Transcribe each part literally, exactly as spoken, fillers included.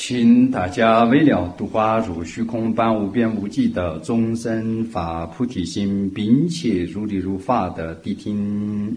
请大家为了度化入虚空般无边无际的众生发菩提心，并且如理如法的谛听。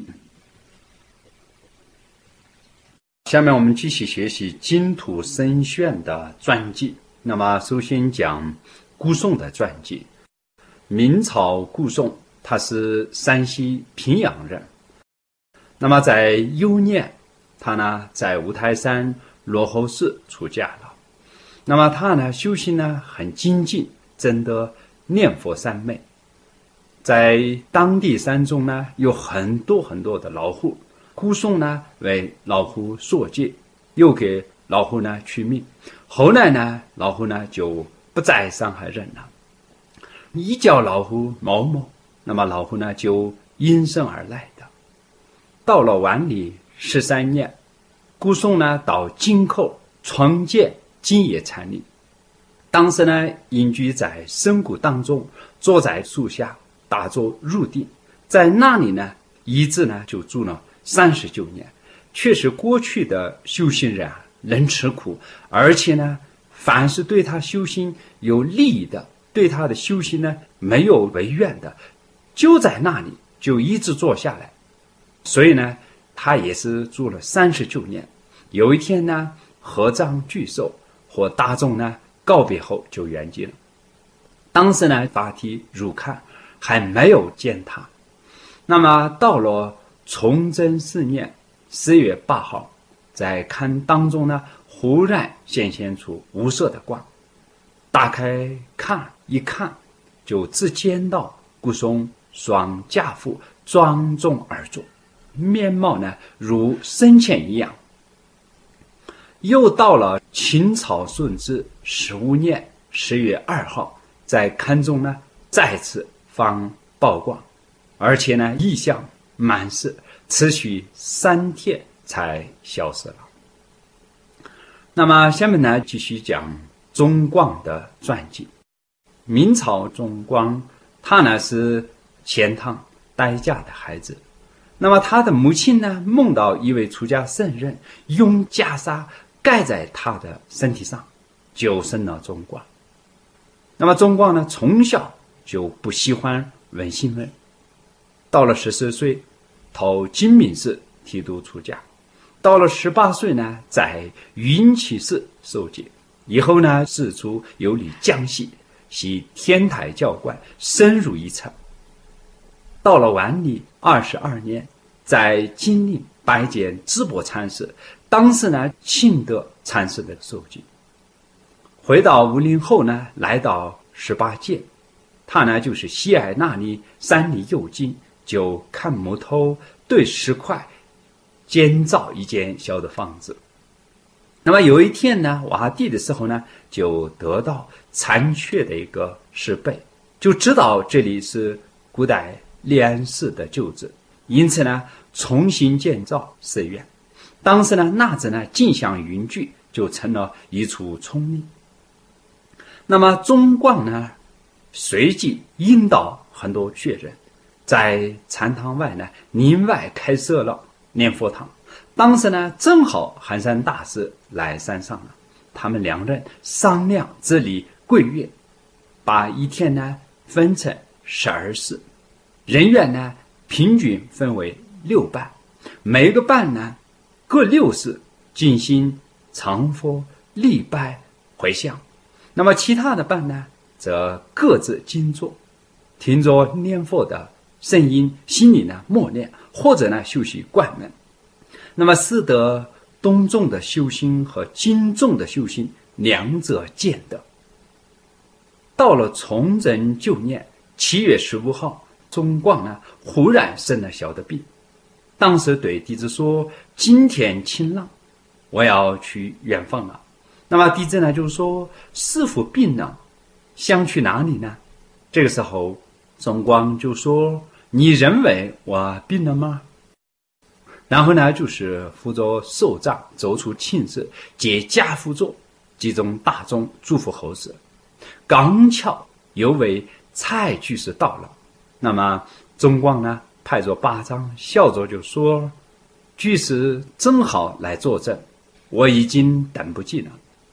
下面我们继续学习净土僧炫的传记。那么首先讲顾颂的传记。明朝顾颂，他是山西平阳人。那么在幼年，他呢在五台山罗侯寺出家了。那么他呢修行呢很精进，真的念佛三昧。在当地山中呢有很多很多的老虎，顾颂呢为老虎所戒，又给老虎呢取名。后来呢老虎呢就不再伤害人了，一叫老虎某某，那么老虎呢就应声而来的。到了万历十三年，顾颂呢到京口重建金叶禅林。当时呢隐居在深谷当中，坐在树下打坐入定，在那里呢一直呢就住了三十九年。确实过去的修行人啊能吃苦，而且呢凡是对他修行有利益的，对他的修行呢没有违愿的，就在那里就一直坐下来。所以呢他也是住了三十九年。有一天呢合葬巨寿，和大众呢告别后就圆寂了。当时呢法体入龛，还没有见他。那么到了崇祯四年四月八号，在龛当中呢忽然显现出无色的光，打开龛一看，就只见到顾颂双架父庄重而坐，面貌呢如生前一样。又到了清朝顺治十五年十月二号，在龛中呢再次放曝光，而且呢异象满室，持续三天才消失了。那么下面呢继续讲宗光的传记。明朝宗光，他呢是钱塘待嫁的孩子。那么他的母亲呢梦到一位出家圣人用袈裟盖在他的身体上，就生了宗光。那么宗光呢从小就不喜欢闻新闻，到了十四岁投金明寺剃度出家，到了十八岁呢在云栖寺受戒，以后呢四处游历江西，系天台教官，深入一层。到了万历二十二年，在金陵拜见智伯禅师，当时呢庆德禅师的受戒。回到武陵后呢，来到十八界，他呢就是喜爱那里山里幽静，就砍木头对石块建造一间小的房子。那么有一天呢挖地的时候呢，就得到残缺的一个石碑，就知道这里是古代烈安寺的旧址，因此呢重新建造寺院。当时呢那子呢镜像云聚，就成了一处丛林。那么宗光呢随即引导很多学人，在禅堂外呢林外开设了念佛堂。当时呢正好寒山大师来山上了，他们两人商量治理贵月，把一天呢分成十二次，人员呢平均分为六班，每个班呢各六次进行常佛礼拜回向。那么其他的班呢则各自静坐，听着念佛的声音，心里呢默念，或者呢修习观门。那么使得东众的修行和经众的修行两者兼得。到了崇祯九年七月十五号，宗光呢忽然生了小的病。当时对弟子说，今天晴朗，我要去远方了。那么弟子呢就说，师父病了，想去哪里呢？这个时候宗光就说，你认为我病了吗？然后呢就是扶着手杖走出寝室，借家辅佐，集中大众祝福后事。刚巧有位蔡居士到了，那么宗光呢拍着巴掌笑着就说，居士正好来作证，我已经等不及了。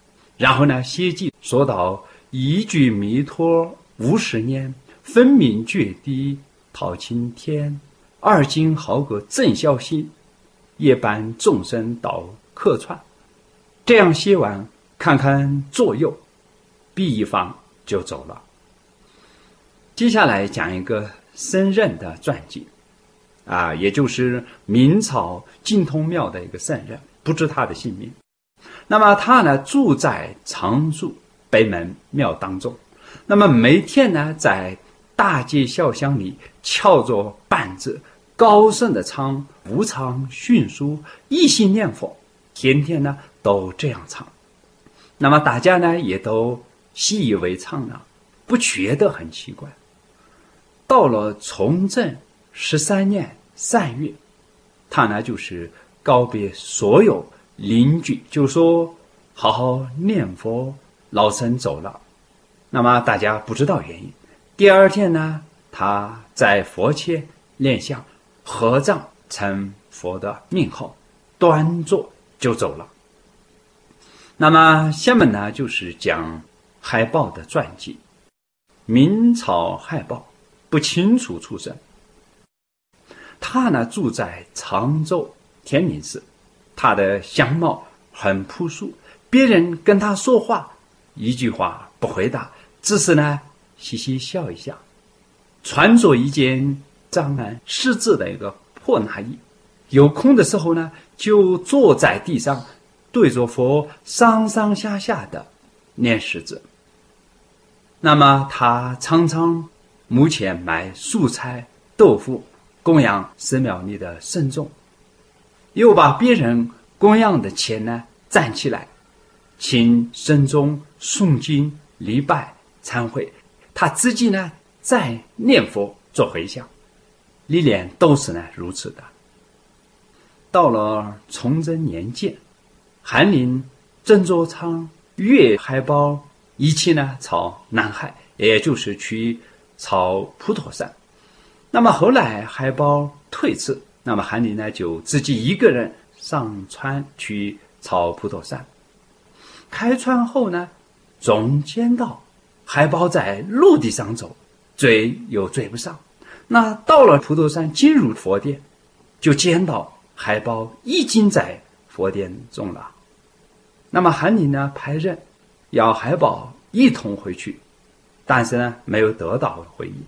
然后呢，谢记说道：“一句弥陀五十年，分明决堤讨青天。二今好个正孝心，夜半众生到客串。”这样写完，看看左右，毕一方就走了。接下来讲一个僧人的传记，啊，也就是明朝净通庙的一个僧人，不知他的姓名。那么他呢，住在常住北门庙当中。那么每天呢，在大街小巷里敲着板子，高声的唱无常训书，一心念佛，天天呢都这样唱。那么大家呢也都习以为常了，不觉得很奇怪。到了崇正十三年三月，他呢就是告别所有邻居，就说好好念佛，老僧走了。那么大家不知道原因。第二天呢，他在佛前念香，合掌称佛的名号，端坐就走了。那么下面呢就是讲海豹的传记。明朝海豹不清楚出身，他呢住在常州天宁寺，他的相貌很朴素，别人跟他说话一句话不回答，只是呢嘻嘻笑一下，穿着一件藏蓝湿质的一个破衲衣，有空的时候呢就坐在地上，对着佛上上下下的念十字。那么他常常目前买素菜豆腐供养寺庙里的僧众，又把别人供养的钱呢站起来，请僧众诵经礼拜忏悔，他自己呢在念佛做回向，历年都是呢如此的。到了崇祯年间，韩林、郑作昌、岳海豹一起呢朝南海，也就是去朝普陀山。那么后来海豹退次，那么韩林呢就自己一个人上船去朝普陀山。开船后呢，总见到海豹在陆地上走，追又追不上。那到了普陀山进入佛殿，就见到海豹已经在佛殿中了。那么韩林呢派人要海豹一同回去，但是呢没有得到回应。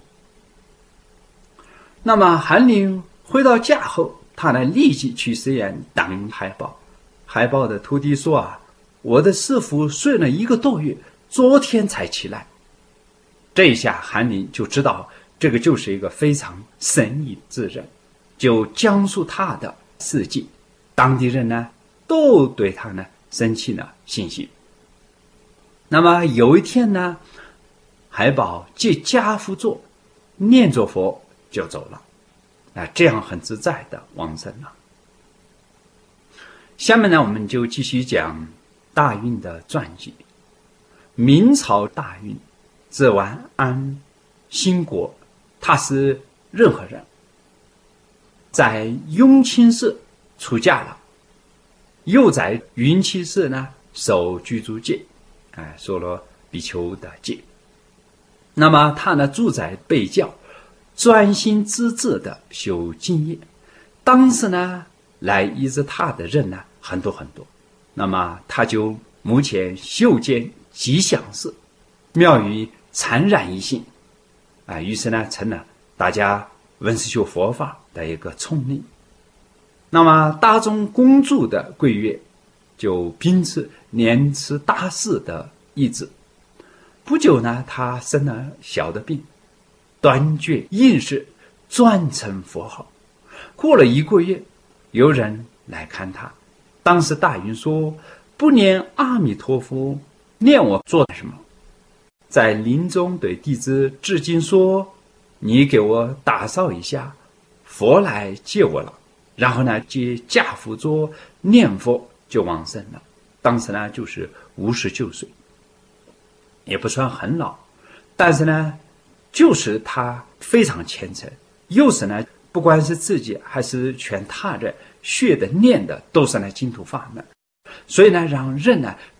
那么韩林回到家后，他呢立即去寺院等海豹。海豹的徒弟说啊，我的师父睡了一个多月，昨天才起来。这一下韩林就知道这个就是一个非常神异之人，就讲述他的事迹。当地人呢都对他呢生起了信心。那么有一天呢，海豹借家父座念着佛就走了，啊，这样很自在的往生了。下面呢，我们就继续讲大运的传记。明朝大运字完安兴国，他是任何人，在雍清寺出家了，又在云栖寺呢守居住戒，哎，说了比丘的戒。那么他呢住在北教，专心致志的修净业。当时呢来依着他的人呢很多很多，那么他就目前修建吉祥寺，庙宇灿然一新，啊，于是呢成了大家闻思修佛法的一个丛林。那么大众恭祝的贵月就秉持念慈大士的意志。不久呢，他生了小的病，断绝饮食，专称佛号。过了一个月，有人来看他。当时大云说，不念阿弥陀佛，念我做什么？在临终对弟子致敬说，你给我打扫一下，佛来接我了。然后呢接家父座念佛就往生了。当时呢就是五十九岁，也不算很老，但是呢就是他非常虔诚，又是呢不管是自己还是劝他人学的念的都是呢净土法门，所以呢让人呢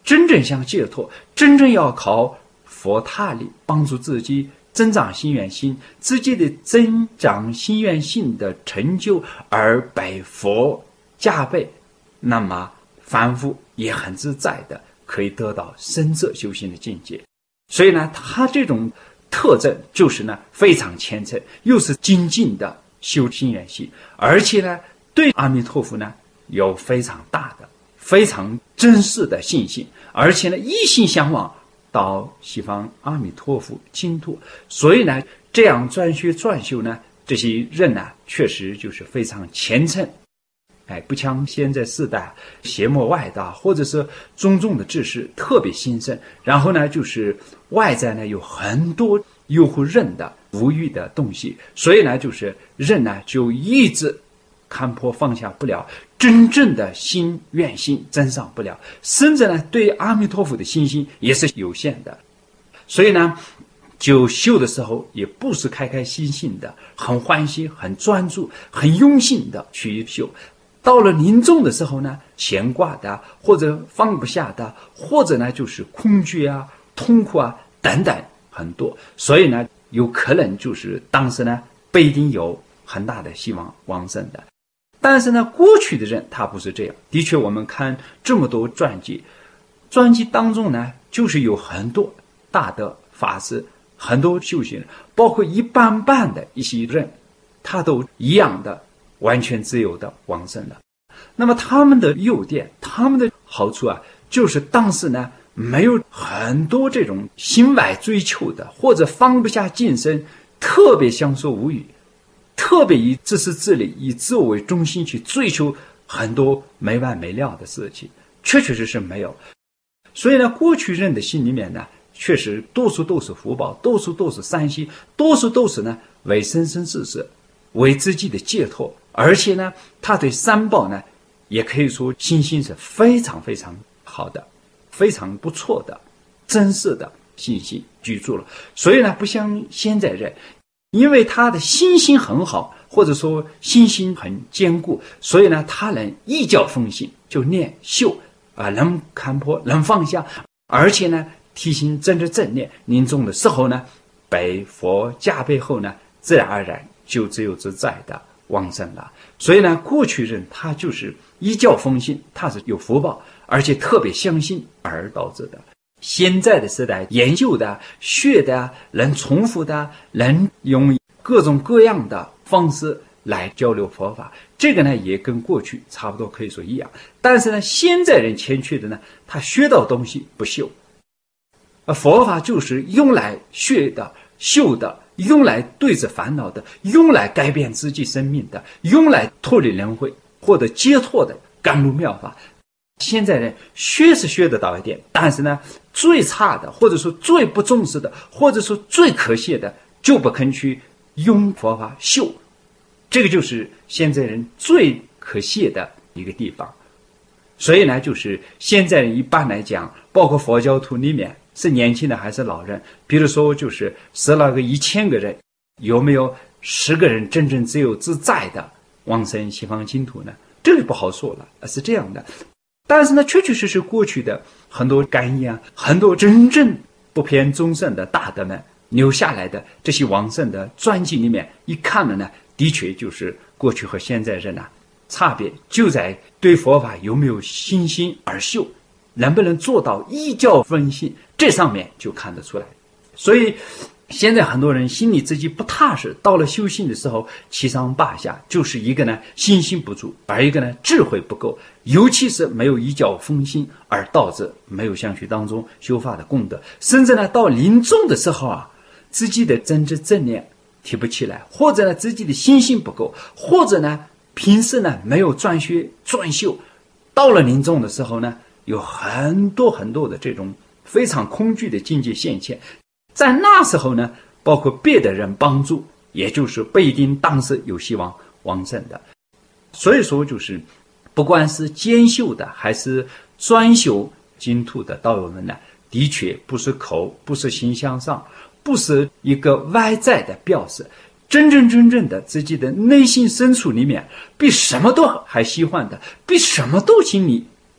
真正想解脱，真正要靠佛塔力帮助自己增长心愿性，自己的增长心愿性的成就而被佛加倍，那么凡夫也很自在的可以得到深色修行的境界。所以呢，他这种特征就是呢非常虔诚，又是精进的修心愿性，而且呢对阿弥陀佛呢有非常大的非常真实的信心，而且呢一心向往到西方阿弥陀佛净土。所以呢这样专学专修呢，这些人呢确实就是非常虔诚，哎，不像现在世代邪魔外道或者是种种的知识特别兴盛，然后呢就是外在呢有很多诱惑人的无欲的东西，所以呢就是人呢就一直看破放下不了，真正的心愿心增上不了，甚至呢对阿弥陀佛的信心也是有限的。所以呢就修的时候也不是开开心心的，很欢喜很专注很用心的去修，到了临终的时候呢，牵挂的或者放不下的，或者呢就是恐惧啊痛苦啊等等很多，所以呢有可能就是当时呢不一定有很大的希望往生的。但是呢过去的人他不是这样，的确我们看这么多传记，传记当中呢就是有很多大的法师，很多修行人，包括一般般的一些人，他都一样的完全自由的往生了。那么他们的优点，他们的好处啊，就是当时呢没有很多这种心外追求的，或者放不下精神，特别享受无语，特别以自私自利以自我为中心去追求很多没完没了的事情，确确实实没有。所以呢过去人的心里面呢确实多数都是福报，多数都是善心，多数都是呢为生生世世为自己的解脱，而且呢他对三宝呢也可以说信心是非常非常好的，非常不错的真实的信心居住了。所以呢不像现在人，因为他的信心很好，或者说信心很坚固，所以呢他能一觉奉行，就念修啊，能看破能放下，而且呢提心真的正念，临终的时候呢被佛加倍后呢自然而然就自由自在的往生了。所以呢过去人他就是一觉奉行，他是有福报，而且特别相信而导致的。现在的时代研究的学的能重复的，能用各种各样的方式来交流佛法，这个呢也跟过去差不多可以说一样。但是呢现在人欠缺的呢，他学到东西不修，而佛法就是用来学的修的，用来对治烦恼的，用来改变自己生命的，用来脱离轮回或者解脱的甘露妙法。现在人学是学得到一点，但是呢最差的，或者说最不重视的，或者说最可惜的，就不肯去用佛法修，这个就是现在人最可惜的一个地方。所以呢就是现在人一般来讲，包括佛教徒里面是年轻的还是老人，比如说就是十来个一千个人，有没有十个人真正自由自在的往生西方净土呢？这个不好说了，是这样的。但是呢确确实实过去的很多干言啊，很多真正不偏众生的大德们留下来的这些往生的传记里面一看了呢，的确就是过去和现在人啊差别就在对佛法有没有信心而修，能不能做到一教分信，这上面就看得出来。所以现在很多人心里自己不踏实，到了修行的时候七上八下，就是一个呢信心不足，而一个呢智慧不够，尤其是没有一教奉行，而导致没有相续当中修法的功德，甚至呢到临终的时候啊，自己的真知正念提不起来，或者呢自己的信心不够，或者呢平时呢没有专学专修，到了临终的时候呢有很多很多的这种非常恐惧的境界现前。在那时候呢包括别的人帮助，也就是不一定当时有希望往生的。所以说就是不管是兼修的还是专修净土的道友们呢，的确不是口，不是心向上，不是一个外在的表示，真正真正的自己的内心深处里面比什么都还喜欢的，比什么都心里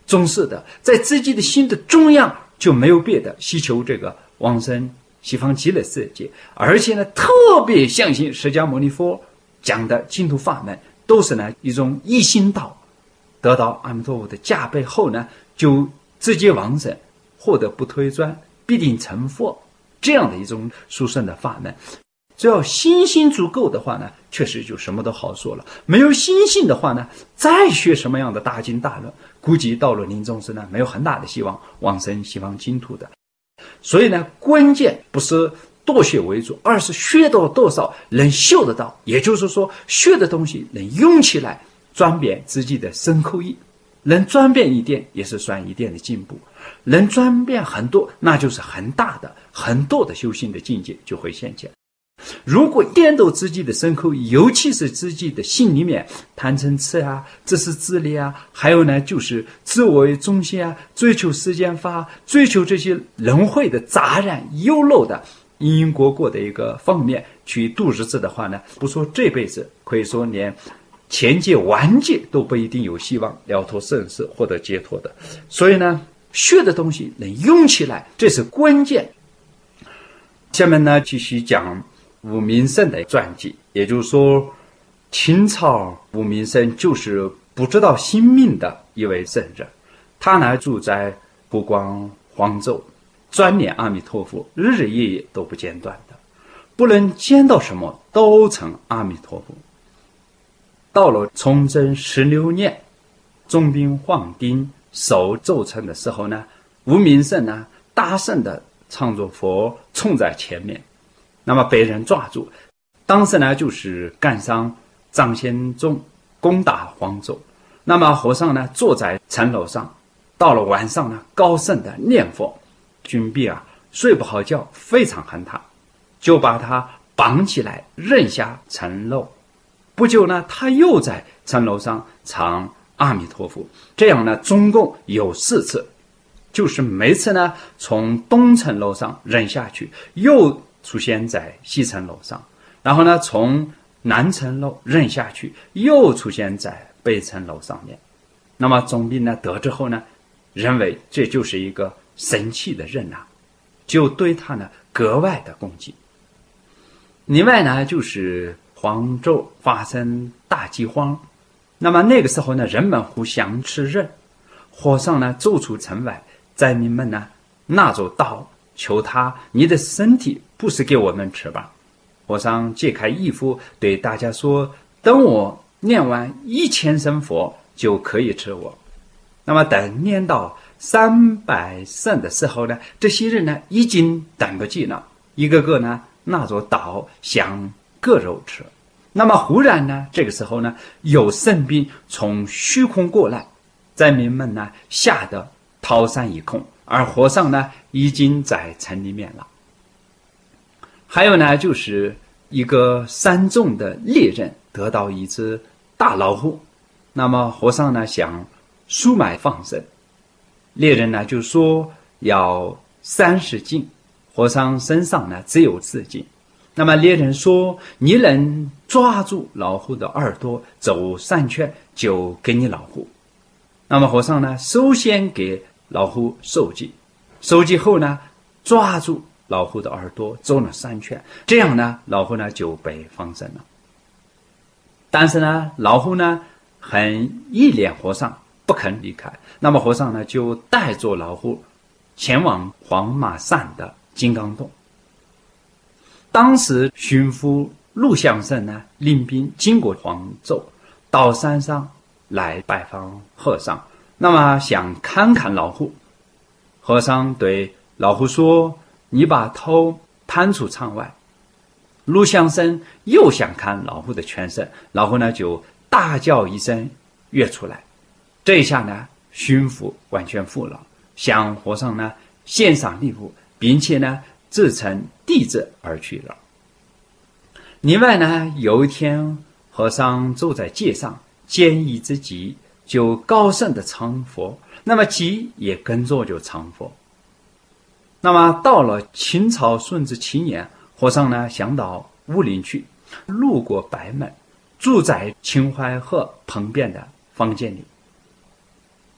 重视的，在自己的心的中央就没有别的，希求这个往生西方极乐世界，而且呢特别相信释迦牟尼佛讲的净土法门都是呢一种一心道，得到阿弥陀佛的加被后呢，就直接往生，获得不退转，必定成佛，这样的一种殊胜的法门。只要心性足够的话呢，确实就什么都好说了。没有心性的话呢，再学什么样的大经大论，估计到了临终时呢，没有很大的希望往生西方净土的。所以呢，关键不是多学为主，而是学到多少能修得到，也就是说学的东西能用起来，转变自己的身口意，能转变一点也是算一点的进步，能转变很多，那就是很大的很多的修行的境界就会现前。如果颠倒自己的身口意，尤其是自己的心里面贪嗔痴啊，自私自利啊，还有呢就是自我为中心啊，追求世间法，追求这些轮回的杂染优漏的因因果果的一个方面去度日子的话呢，不说这辈子，可以说连前界完界都不一定有希望了脱生死获得解脱的。所以呢，学的东西能用起来，这是关键。下面呢继续讲吴明胜的传记，也就是说清朝吴明胜就是不知道性命的一位圣人。他呢住在湖广黄州，专念阿弥陀佛，日日夜夜都不间断的，不论见到什么都成阿弥陀佛。到了崇祯十六年，中兵黄丁守州城的时候呢，吴明胜呢大声的唱着佛冲在前面，那么被人抓住。当时呢就是赶上张献忠攻打黄州，那么和尚呢坐在城楼上，到了晚上呢高声的念佛，军兵啊睡不好觉，非常恨他，就把他绑起来扔下城楼。不久呢他又在城楼上唱阿弥陀佛，这样呢总共有四次，就是每次呢从东城楼上扔下去，又出现在西城楼上，然后呢从南城楼扔下去，又出现在北城楼上面。那么总兵呢得知后呢，认为这就是一个神奇的人啊，就对他呢格外的恭敬。另外呢就是黄州发生大饥荒，那么那个时候呢人们互相吃人，和尚呢走出城外，灾民们呢拿着刀求他，你的身体不是给我们吃吧？和尚解开衣服对大家说，等我念完一千声佛就可以吃我。那么等念到三百声的时候呢，这些人呢已经等不及了，一个个呢拿着刀想割肉吃。那么忽然呢这个时候呢有圣兵从虚空过来，灾民们呢吓得逃散一空，而和尚呢已经在城里面了。还有呢就是一个山中的猎人得到一只大老虎，那么和尚呢想赎买放生，猎人呢就说要三十斤，和尚身上呢只有四斤。那么猎人说，你能抓住老虎的耳朵走三圈就给你老虎。那么和尚呢首先给老虎受记，受记后呢抓住老虎的耳朵走了三圈，这样呢老虎呢就被放生了。但是呢老虎呢很依恋和尚，不肯离开。那么和尚呢就带着老虎前往黄马山的金刚洞。当时巡抚陆相生呢领兵经过黄州，到山上来拜访和尚，那么想看看老虎。和尚对老虎说，你把头探出窗外。陆相生又想看老虎的全身，老虎呢就大叫一声跃出来。这一下呢巡抚完全服了，向和尚呢献上礼物，并且呢自称弟子而去了。另外呢有一天和尚走在街上，见一只鸡，就高声的唱佛，那么鸡也跟着就唱佛。那么到了清朝顺治七年，和尚呢想到武陵去，路过白门，住在秦淮河旁边的房间里。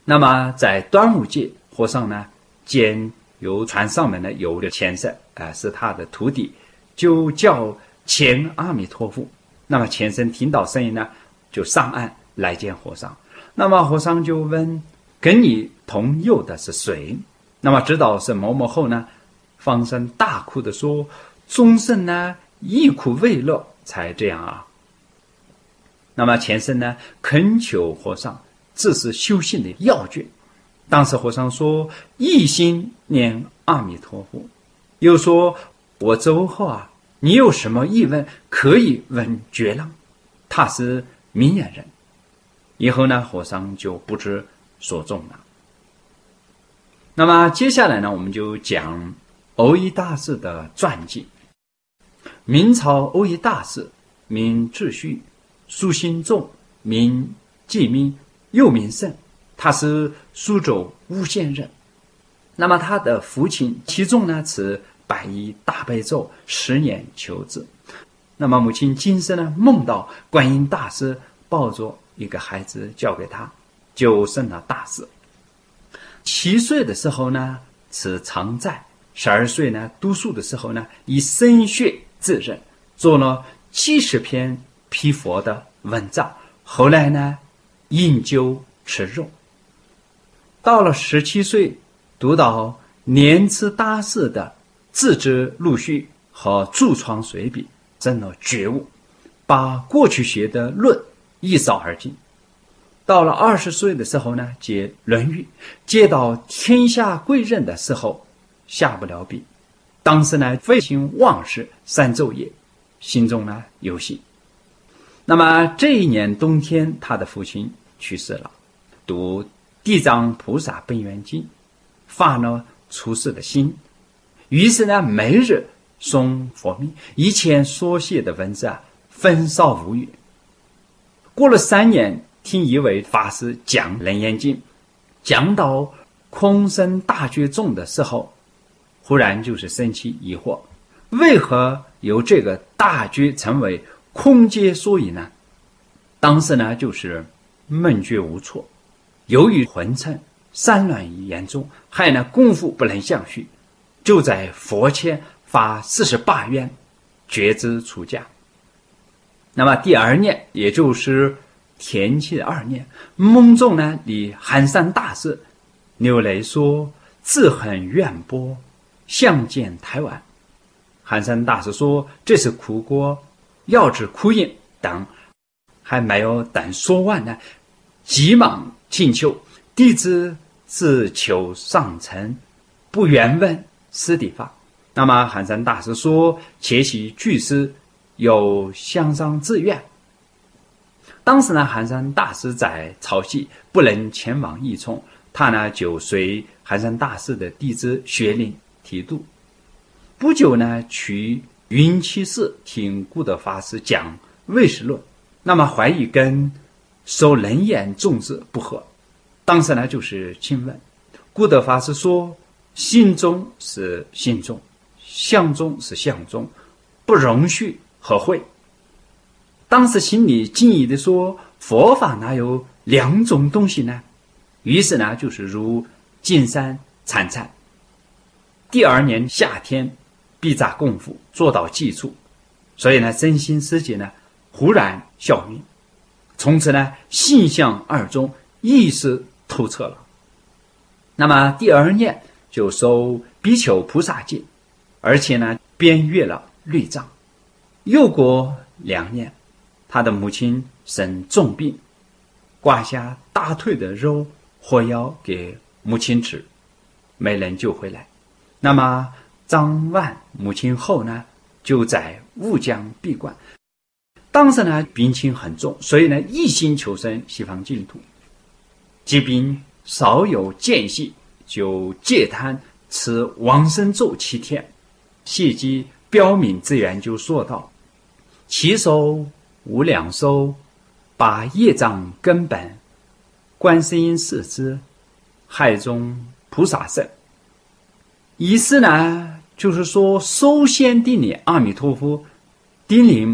那么在端午节，和尚呢见由船上面呢游的钱僧啊、呃、是他的徒弟，就叫钱阿弥陀佛。那么钱僧听到声音呢，就上岸来见和尚。那么和尚就问：跟你同游的是谁？那么知道是某某后呢，放声大哭的说：众生呢亦苦未乐，才这样啊。那么钱僧呢恳求和尚这是修行的要诀。当时和尚说：一心念阿弥陀佛。又说：我走后啊，你有什么疑问可以问觉浪，他是明眼人。以后呢，和尚就不知所踪了。那么接下来呢，我们就讲蕅益大师的传记。明朝蕅益大师，名智旭，苏心仲，名季明，又名胜。他是苏州巫县人。那么他的父亲其中呢持百亿大悲咒，十年求子。那么母亲今生呢梦到观音大师抱着一个孩子交给他，就生了大师。七岁的时候呢持常在，十二岁呢读书的时候呢以深学自任，做了七十篇批佛的文章。后来呢饮酒吃肉。到了十七岁，读到莲池大师的自知陆续和注创随笔，真的觉悟，把过去学的论一扫而尽。到了二十岁的时候呢，接《论语》，接到天下贵人的时候，下不了笔。当时呢，废寝忘食三昼夜，心中呢有喜。那么这一年冬天，他的父亲去世了，读地藏菩萨本愿经，发了出世的心。于是呢，每日诵佛名，以前所写的文字啊，焚烧无余。过了三年，听一位法师讲《楞严经》，讲到空生大觉众的时候，忽然就是生起疑惑，为何由这个大觉成为空界所以呢？当时呢就是闷觉无措，由于昏沉，散乱严重，害呢功夫不能相续，就在佛前发四十八愿，决志出家。那么第二年，也就是天启二年，梦中呢离寒山大师流泪说：自恨远播，相见台湾。寒山大师说：这是苦果，要知苦因等，还没有等说完呢，急忙请求弟子自求上层，不愿问师弟法。那么寒山大师说：且喜居士有向上志愿。当时呢，寒山大师在潮汐，不能前往义冲，他呢就随寒山大师的弟子学令提督。不久呢，去云栖寺听古德法师讲唯识论，那么怀疑跟受楞严宗旨不合。当时呢就是请问，古德法师说：心中是心中，相中是相中，不容许合会。当时心里惊疑的说：佛法哪有两种东西呢？于是呢就是如金山参禅。第二年夏天，必扎功夫做到基础，所以呢真心师姐呢忽然效运，从此呢性相二中，意识透彻了。那么第二年就收比丘菩萨戒，而且呢编阅了律藏。又过两年，他的母亲生重病，刮下大腿的肉活药给母亲吃，没人救回来。那么张万母亲后呢，就在乌江闭关。当时呢病情很重，所以呢一心求生西方净土。疾病稍有间隙，就戒贪吃往生咒七天。谢机标明自然就说道：其手无两手，把业障根本，观世音视之，海中菩萨圣。意思呢就是说，首先叮咛阿弥陀佛，叮咛把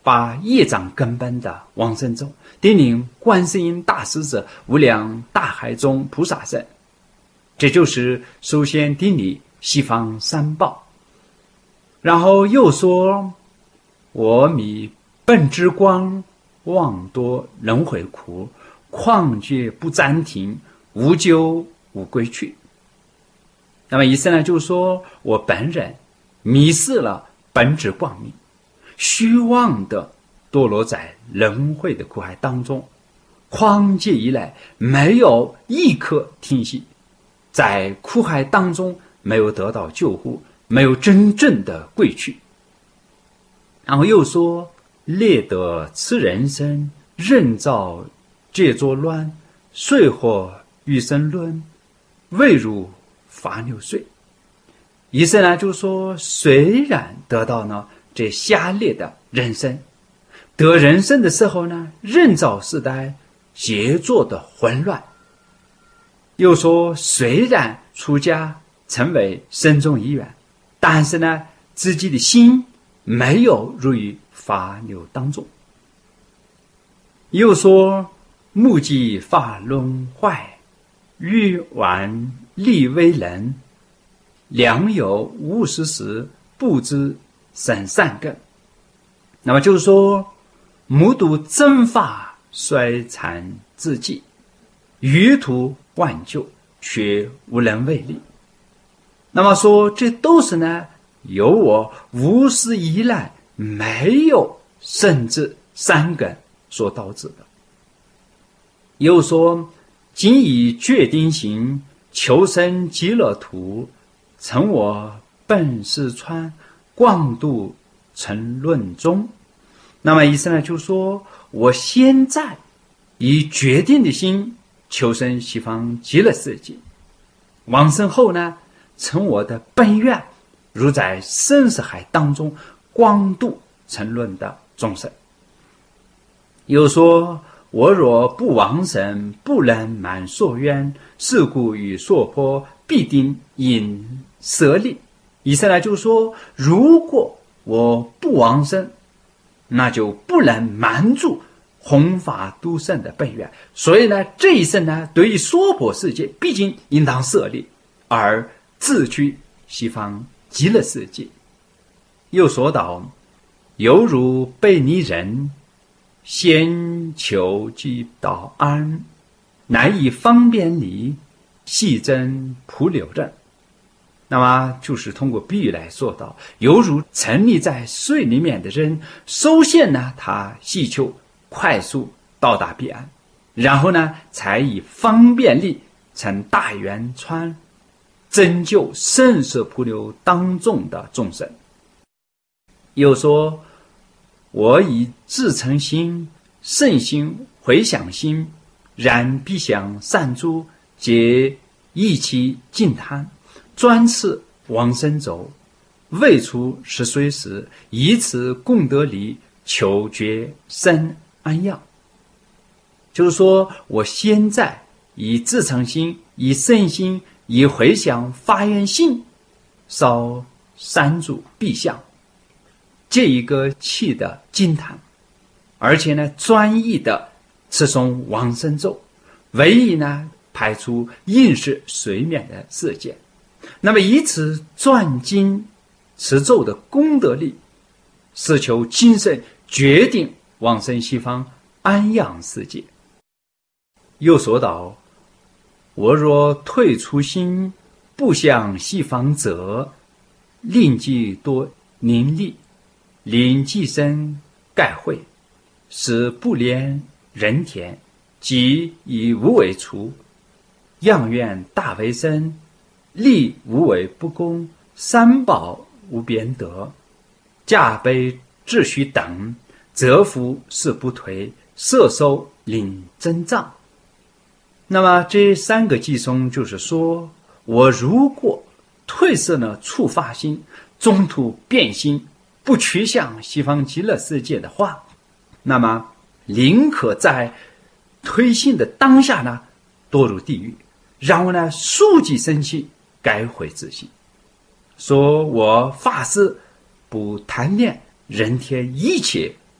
发业障根本的往生咒，叮咛观世音大使者、无量大海中菩萨圣。这就是首先叮咛西方三宝。然后又说：我弥本之光，妄多轮回苦，况觉不暂停，无究无归去。那么意思呢，就是说我本人迷失了本质光明，虚妄的堕落在轮回的苦海当中，旷劫以来没有一刻停息，在苦海当中没有得到救护，没有真正的归去。然后又说：猎得此人生，任造皆作乱，遂获余生论，未如发流水。意思呢，就是说虽然得到呢这下列的人生，得人生的时候呢，任造时代皆作的混乱。又说虽然出家成为身中一员，但是呢自己的心没有入于法流当中。又说目击法轮坏，欲玩力为人，良有无事时，不知生善根。那么就是说目睹真法衰残自己，欲图挽救却无能为力。那么说这都是呢由我无始以来没有甚至善根所导致的。又说今以决定行，求生极乐土，成我本是川，广度沉论中。那么意思呢，就是说我现在以决定的心求生西方极乐世界，往生后呢，成我的本愿，如在生死海当中广度沉沦的众生。又说我若不往生，不能满所愿，是故于娑婆必定因舍利。意思呢，就是说如果我不往生，那就不能满足弘法度生的本愿，所以呢这一生呢对于娑婆世界毕竟应当舍利，而自去西方极乐世界。又说道：犹如被泥人，先求即道安，难以方便理，细真普流人。那么就是通过比喻来说到，犹如沉溺在水里面的人，首先呢他希求快速到达彼岸，然后呢才以方便力乘大圆船拯救生死普流当中的众生。又说我以至诚心、圣心、回向心，然彼想善诸，皆一起净贪，专持往生咒，未出十岁时，以此功德力，求觉生安养。就是说我现在以至诚心、以圣心、以回向发愿心，烧三炷必相，这一个气的净坛，而且呢专一的持诵往生咒，唯一呢排除应是水面的世界。那么以此转经持咒的功德力，是求今生决定往生西方安养世界。又说道：我若退出心，不向西方者，令既多宁力，令既生盖会，使不怜人田，即以无为除，样愿大为生，力无为不公，三宝无边得，驾悲秩序等，则福是不退，摄收领增长。那么这三个寄颂就是说，我如果褪色了触发心，中途变心，不趋向西方极乐世界的话，那么宁可在推心的当下呢堕入地狱，然后呢速即生气，改悔自新，说我发誓不贪恋人天一切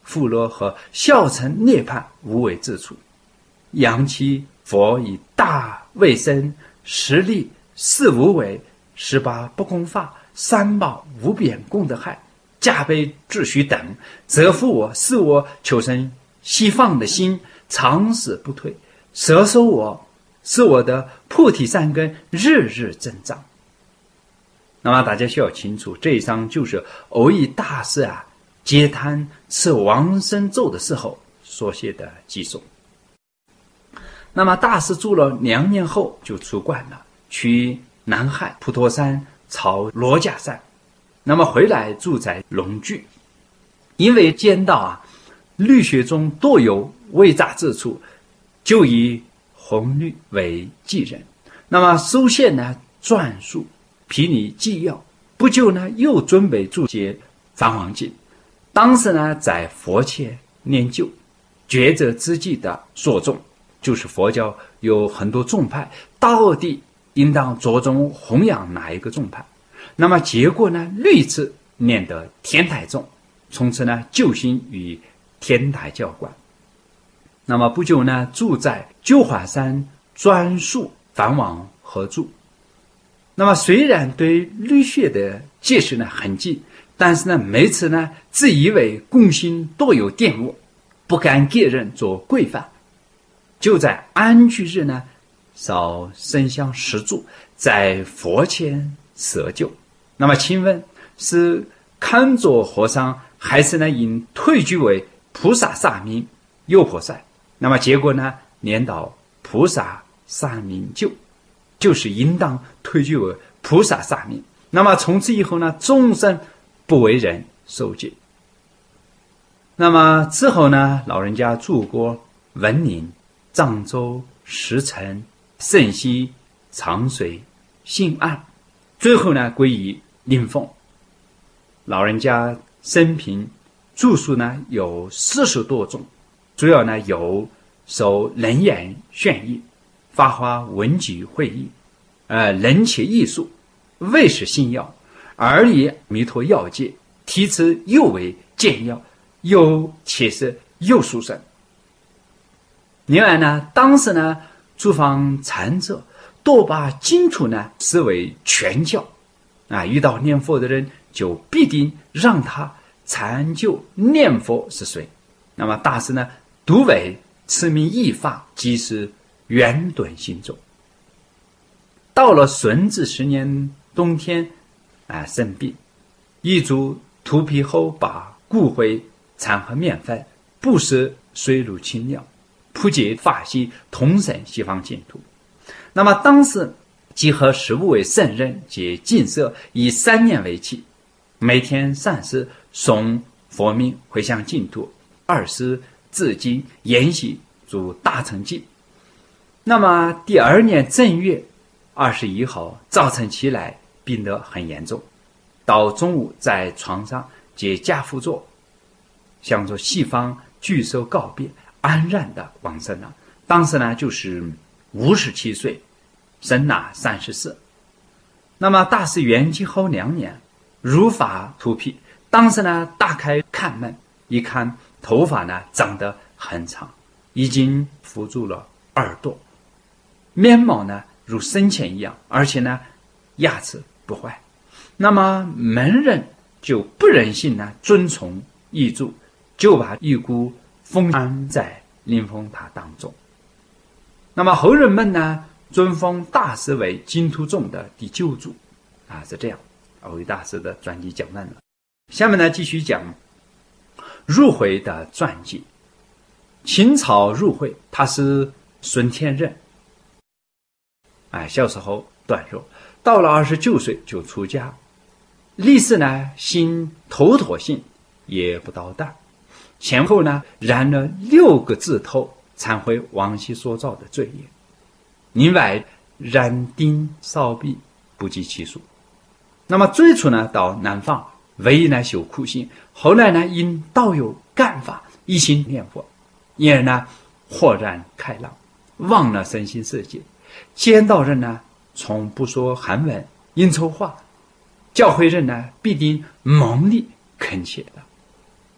富乐和笑成涅槃无为之处。阳期佛以大卫生、十力、四无为、十八不空法、三宝无边功德害、加倍秩序等，则复我使我求生西方的心长时不退，摄受我，使我的菩提善根日日增长。那么大家需要清楚，这一章就是蕅益大师啊接叹持往生咒的时候所写的偈颂。那么大师住了两年后就出关了，去南海普陀山朝罗家山，那么回来住在龙具。因为见到啊律学中多有微杂之处，就以弘律为继任。那么首先呢撰述毗尼纪要，不久呢又准备注解梵王经。当时呢在佛前念旧，抉择自己的所宗，就是佛教有很多宗派，到底应当着重弘扬哪一个宗派。那么结果呢屡次念得天台宗，从此呢就心于天台教观。那么不久呢住在九华山专述梵王合著。那么虽然对律学的解释呢很近，但是呢每次呢自以为共心多有玷污，不敢给人做规范，就在安居日呢烧生香十柱，在佛前舍酒。那么请问是看作和尚，还是呢应退居为菩萨萨名右婆塞？那么结果呢念到菩萨萨名救，就是应当退居为菩萨萨名。那么从此以后呢终身不为人受戒。那么之后呢老人家住过文宁、漳州、石城、圣溪、长水、信安，最后呢归于临凤。老人家生平著述呢有四十多种，主要呢有受人言炫义、发花文集会议、呃人且艺术、为是信要、而以弥陀要戒，题词又为简要，又且是又殊胜。另外呢当时呢诸方禅者多把净土呢视为全教啊，遇到念佛的人就必定让他禅就念佛是谁。那么大师呢独为此名义法，即是圆顿心中。到了顺治十年冬天啊生病，一族涂皮后把骨灰掺和面粉，不时水入清凉，普解法系，同省西方净土。那么当时集合十五位圣人皆净舍，以三年为期，每天三时诵佛名回向净土，二时自经研习诸大乘经。那么第二年正月二十一号早晨起来，病得很严重，到中午在床上皆家父坐，向着西方举手告别，安然的往生了。当时呢就是五十七岁，生那三十四。那么大师圆寂后两年，如法涂皮，当时呢打开看门，一看头发呢长得很长，已经覆住了耳朵，面貌呢如生前一样，而且呢牙齿不坏。那么门人就不忍心呢遵从遗嘱，就把遗骨封安在灵峰塔当中。那么后人们呢尊封大师为净土宗的第九祖啊，是这样。蕅益大师的传记讲完了，下面呢继续讲入会的传记。清朝入会，他是顺天人，哎，小时候短肉，到了二十九岁就出家。历史呢心头陀性，也不捣蛋，前后呢染了六个字头，忏悔往昔所造的罪业，另外染丁烧币不计其数。那么最初呢到南方唯一呢修苦行，后来呢因道有干法，一心念佛，因而呢豁然开朗，忘了身心世界。见到人呢从不说韩文应酬话，教诲人呢必定蒙力恳切的。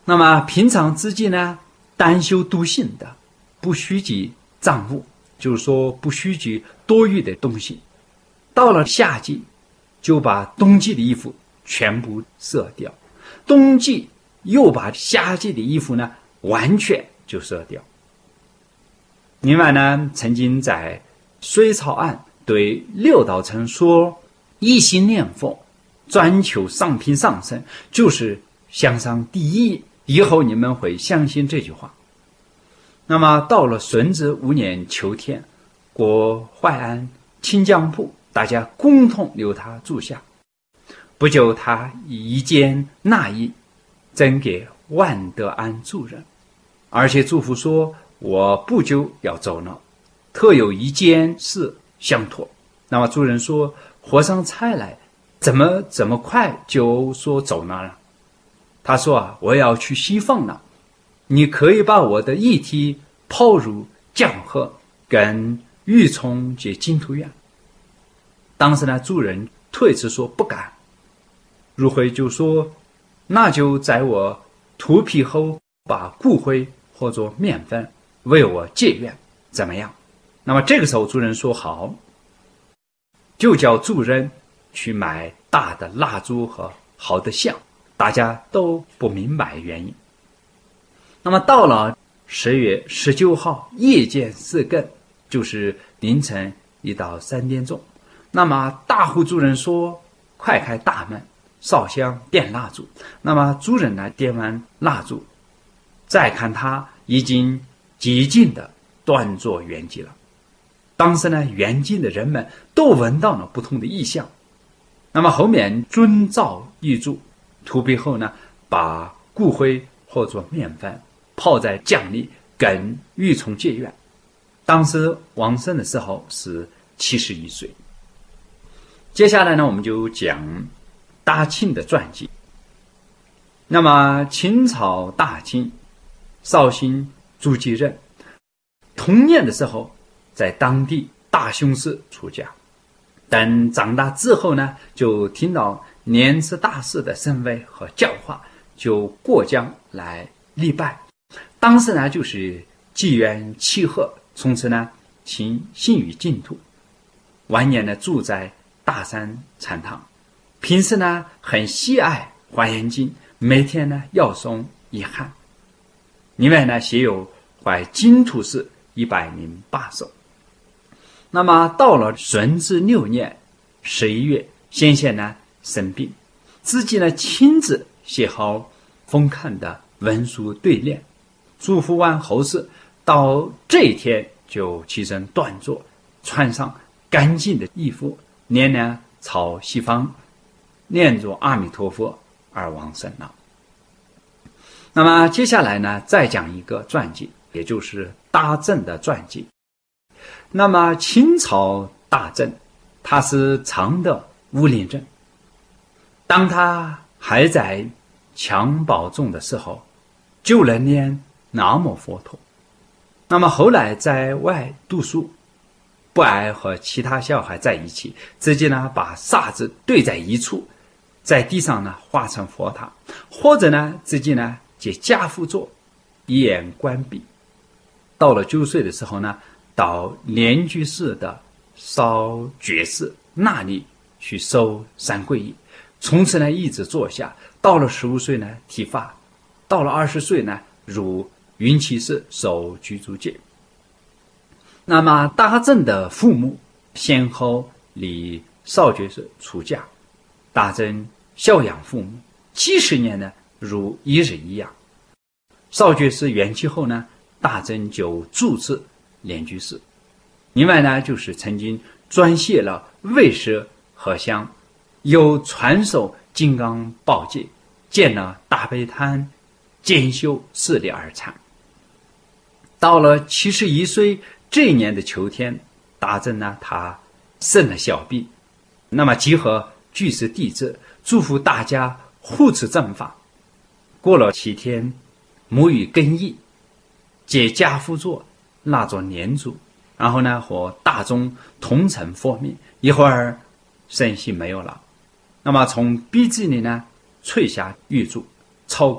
那么平常之计呢，单修笃信的，不虚己脏物，就是说不虚举多余的东西。到了夏季，就把冬季的衣服全部射掉，冬季又把夏季的衣服呢完全就射掉。另外呢，曾经在隋朝案对六道臣说，一心念佛，专求上品上生，就是向上第一，以后你们会相信这句话。那么到了顺治五年秋天，过淮安清江铺，大家共同留他住下。不久，他以一间纳衣赠给万德安主人，而且嘱咐说，我不久要走了，特有一件事相托。那么主人说，和尚差来，怎么这么快就说走了呢？他说啊，我要去西方了，你可以把我的遗体抛入江河，跟玉冲结净土院。当时呢，主人推辞说不敢。如回就说，那就在我秃皮后把骨灰或作面粉为我借愿，怎么样？那么这个时候主人说好，就叫主人去买大的蜡烛和好的香，大家都不明白原因。那么到了十月十九号夜间四更，就是凌晨一到三点钟，那么大户主人说，快开大门，烧香点蜡烛。那么主人呢，点完蜡烛，再看他已经极尽的端坐圆寂了。当时呢，圆寂的人们都闻到了不同的异象。那么后面遵照遗嘱，秃皮后呢，把骨灰或作面粉泡在酱里，跟玉冲结缘。当时往生的时候是七十一岁。接下来呢，我们就讲大庆的传记。那么清朝大庆绍兴朱继任童年的时候在当地大雄寺出家，等长大之后呢，就听到莲池大师的声威和教化，就过江来礼拜。当时呢，就是机缘契合，从此呢请信于净土。晚年呢住在大山禅堂，平时呢很喜爱华严经，每天呢要诵一汉。另外呢写有怀净土诗一百零八首。那么到了顺治六年十一月，先贤呢生病，自己呢亲自写好封刊的文书对联，嘱咐完后事，到这一天就起身端坐，穿上干净的衣服，连连朝西方念着阿弥陀佛而往生了。那么接下来呢，再讲一个传记，也就是大正的传记。那么清朝大正，他是常的武陵人。当他还在襁褓中的时候，就能念南无佛陀。那么后来在外读书，不爱和其他小孩在一起，自己呢把沙子堆在一处，在地上呢画成佛塔，或者呢自己呢借家父做，一眼关闭。到了九岁的时候呢，到莲居士的烧觉寺那里去收三皈依，从此呢一直坐下。到了十五岁呢剃发，到了二十岁呢入云栖寺受居住戒。那么大正的父母先后离少觉寺出家，大正孝养父母，几十年呢如一日一样。少觉寺圆寂后呢，大正就住持莲居士。另外呢，就是曾经专写了魏舍和香，又传授金刚宝戒，建了大悲坛，兼修四力二禅。到了七十一岁这一年的秋天，大正呢他生了小病，那么集合居士弟子，嘱咐大家护持正法。过了七天，母语更易，借家父做那座念珠，然后呢和大众同乘佛命，一会儿身息没有了。那么从鼻子里呢垂下玉珠，超过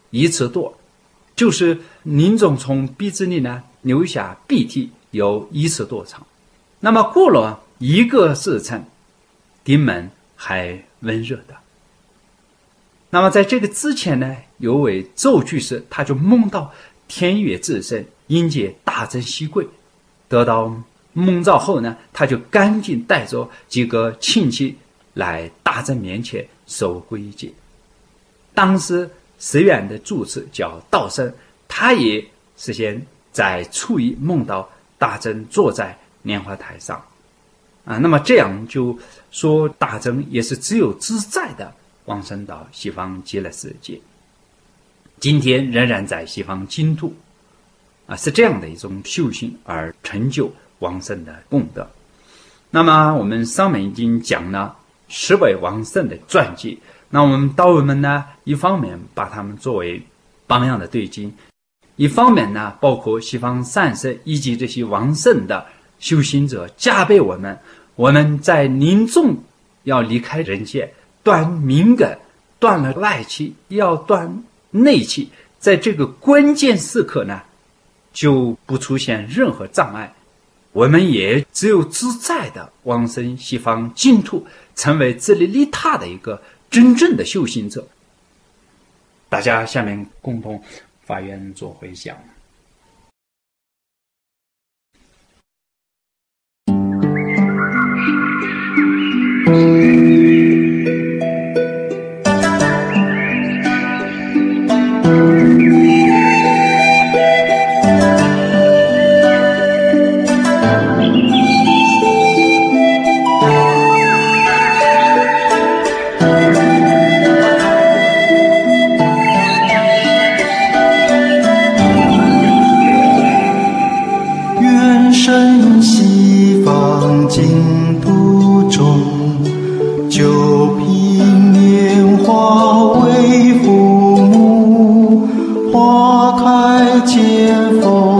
一次堕，就是临终从鼻子里呢流下鼻涕，有一次堕场。那么过了一个时辰，丁门还温热的。那么在这个之前呢，有位周居士，他就梦到天月至生，迎接大珍西贵。得到梦兆后呢，他就赶紧带着几个亲戚来大珍面前受皈戒。当时寺院的住持叫道生，他也事先在初一梦到大珍坐在莲花台上啊，那么这样就说大珍也是只有自在的往生到西方极乐世界，今天仍然在西方净土啊，是这样的一种修行而成就往生的功德。那么我们上面已经讲了十位往生的传记，那我们道友们呢，一方面把他们作为榜样的对境，一方面呢，包括西方三圣以及这些往生的修行者，加倍我们我们在临终要离开人间，断命根，断了外气，要断内气，在这个关键时刻呢，就不出现任何障碍，我们也只有自在的往生西方净土，成为自利利他的一个真正的修行者。大家下面共同发愿做回向。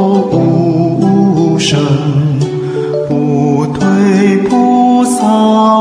不退菩萨